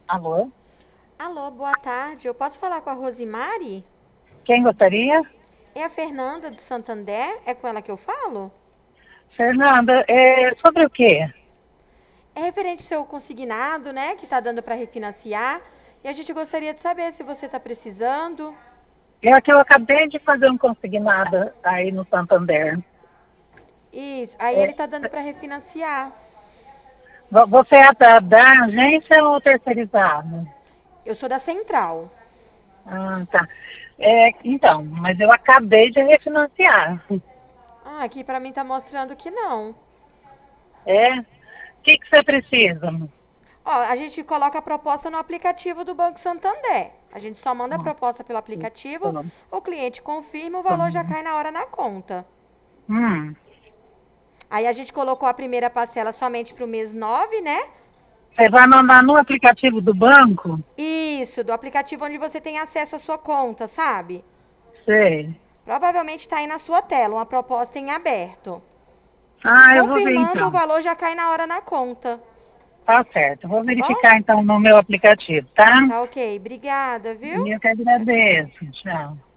Alô? Alô, boa tarde. Eu posso falar com a Rosimari? Quem gostaria? É a Fernanda do Santander? É com ela que eu falo? Fernanda, sobre o quê? É referente ao seu consignado, né? Que está dando para refinanciar. E a gente gostaria de saber se você está precisando. É que eu acabei de fazer um consignado aí no Santander. Isso. Aí ele É, está dando para refinanciar. você é da agência ou terceirizado? Eu sou da Central. Ah, tá. Então, mas eu acabei de refinanciar. Ah, aqui para mim tá mostrando que não. É? O que você precisa? Ó, a gente coloca a proposta no aplicativo do Banco Santander. A gente só manda a Hum, proposta pelo aplicativo, hum, o cliente confirma, o valor já cai na hora na conta. hum. Aí a gente colocou a primeira parcela somente para o mês 9, né? Você vai mandar no aplicativo do banco? Isso, do aplicativo onde você tem acesso à sua conta, sabe? Sei. Provavelmente está aí na sua tela, uma proposta em aberto. Ah, eu vou ver Confirmando, o então. valor já cai na hora na conta, Tá certo. Vou tá bom? verificar então no meu aplicativo, tá? Tá ok, obrigada, viu? Eu que agradeço. Tchau.